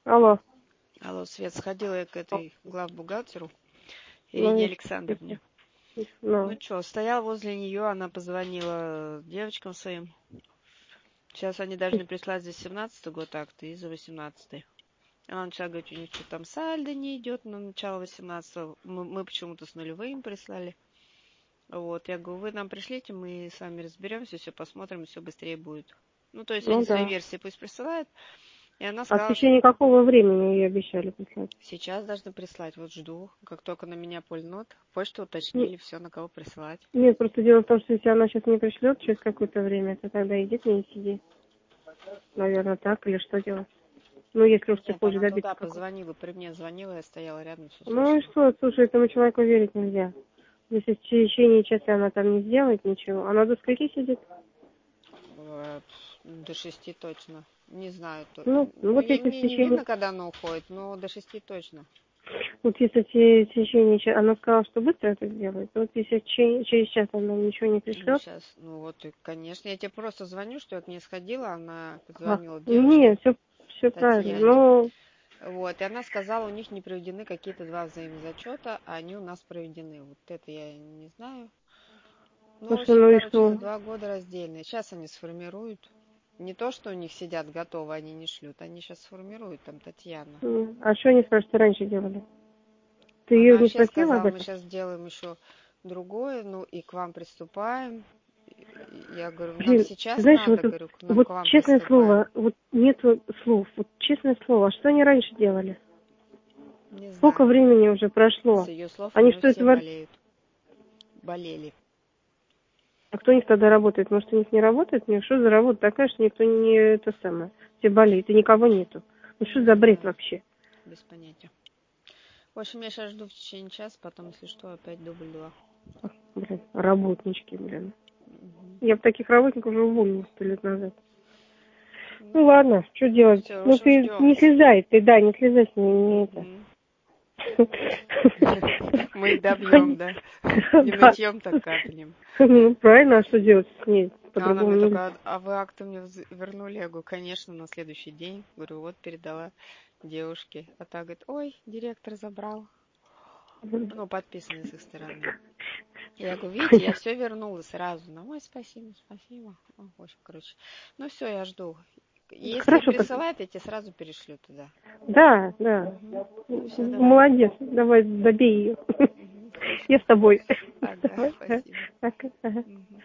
Алло. Алло, Свет, сходила я к этой главбухгалтеру Ну, Ирине и Александровне. ну, Ну что, стоял возле нее, она позвонила девочкам своим. Сейчас они должны прислать за 17-й год акты и за 18-й. Она начала говорить, у них что там сальдо не идет на начало 18-го. Мы почему-то с нулевым прислали. Вот, я говорю, вы нам пришлите, мы с вами разберемся, все посмотрим, все быстрее будет. Ну, то есть они свои да. версии пусть присылают. И она А в сказала, что течение какого времени ей обещали прислать? сейчас должны прислать. Вот жду. Как только на меня пульнут, почту Не- уточнили, все, на кого присылать. Нет, просто дело в том, что если она сейчас не пришлет через какое-то время, то тогда иди к ней и сиди. Наверное, так или что делать? Ну, если уж ты Нет, хочешь она добиться туда какого-то. позвонила, при мне звонила, я стояла рядом, все Ну и слушала. что, слушай, этому человеку верить нельзя. Если в течение часа она там не сделает ничего, она до скольки сидит? До 6 точно. Не знаю. Ну Ну, вот если в мне не течение, видно, когда она уходит, но до 6 точно. вот если в течение часа, она сказала, что быстро это сделает, вот если через час она ничего не Ну, пришлет, сейчас, ну вот, и, конечно, я тебе просто звоню, что я к ней сходила, она а, позвонила девушке нет, все правильно, Татьяне. но, Вот, и она сказала, у них не проведены какие-то два взаимозачета, а они у нас проведены. Вот это я не знаю. Ну, в слушай, общем, ну и короче, за что? 2 года раздельные. Сейчас они сформируют. Не то, что у них сидят готовы, они не шлют. Они сейчас сформируют, там Татьяна. А что они, спрашивают, раньше делали? Ты ее Она не вообще спросила об сказала, мы этом? сейчас сделаем еще другое, ну и к вам приступаем. Я говорю, нам Блин, ты сейчас знаешь, надо, говорю, нам вот к вам честное приступаем. слово, вот нету слов, вот честное слово, а что они раньше делали? Не Сколько знаю. времени уже С прошло? ее слов у Они нее что, все это... болеют. Болели. А кто у них тогда работает? Может, у них не работает? У них что за работа такая, что никто не это самое, все болеет, и никого нету? Ну что за Не бред знаю. вообще? Без понятия. В общем, я сейчас жду в течение часа, потом, если что, опять дубль 2. Блин, работнички, блин. Угу. Я бы таких работников уже уволила 100 лет назад. Ну Ну, ладно, что делать? все, в Ну общем, ты ждем. не слезай, да, не слезай с ней, не это. Угу. Мы их добьем, Звони. да. Не Да. мытьем, так капнем. Ну, правильно, а что делать с ней? А она По-другому мне нельзя. такая, а вы акты мне вернули? Я говорю, конечно, на следующий день. Говорю, вот передала девушке. А та говорит, ой, директор забрал. Ну, подписанный с их стороны. Я говорю, видите, я все вернула сразу. Ну, ой, спасибо, спасибо. Ну, в общем, короче. Ну, все, я жду. Если Хорошо, присылают, я тебе сразу перешлю туда. да, да. Угу. Ну, все, давай. Молодец, давай добей ее. Угу, Я хорошо. с тобой. Ага, Давай, спасибо. так, ага. Угу.